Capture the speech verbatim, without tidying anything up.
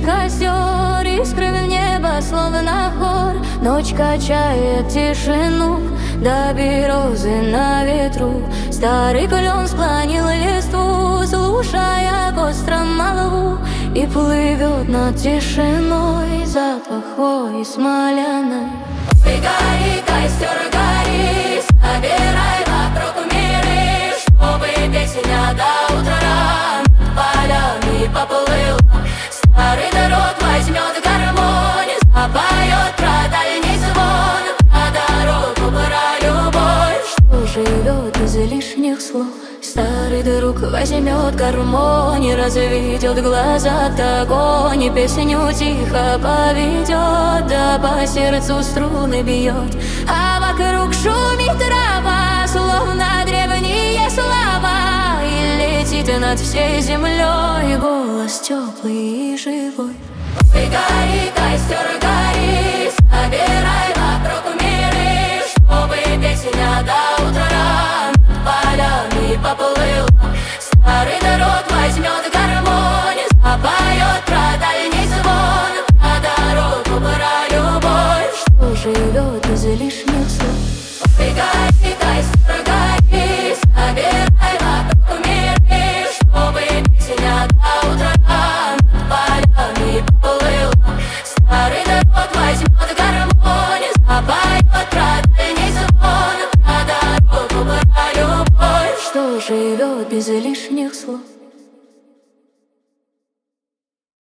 костер, искры в небо, словно хор. Ночь качает тишину, до березы на ветру. Старый клен склонил листву, слушая к острому молву. И плывет над тишиной запах хвои смоляной. Ой, гори, костер, гори, собирай вокруг миры, чтобы песня до утра над полями поплыла. Старый народ возьмет гармонь, запоет про дальний звон, про дорогу, про любовь, что живет без лишних слов. Старый друг возьмет гармонь, разведет глаза к огонь, и песню тихо поведет, да по сердцу струны бьет. А вокруг шумит трава, словно древние слова, и летит над всей землей голос теплый и живой. Ой, гори, костер, гори,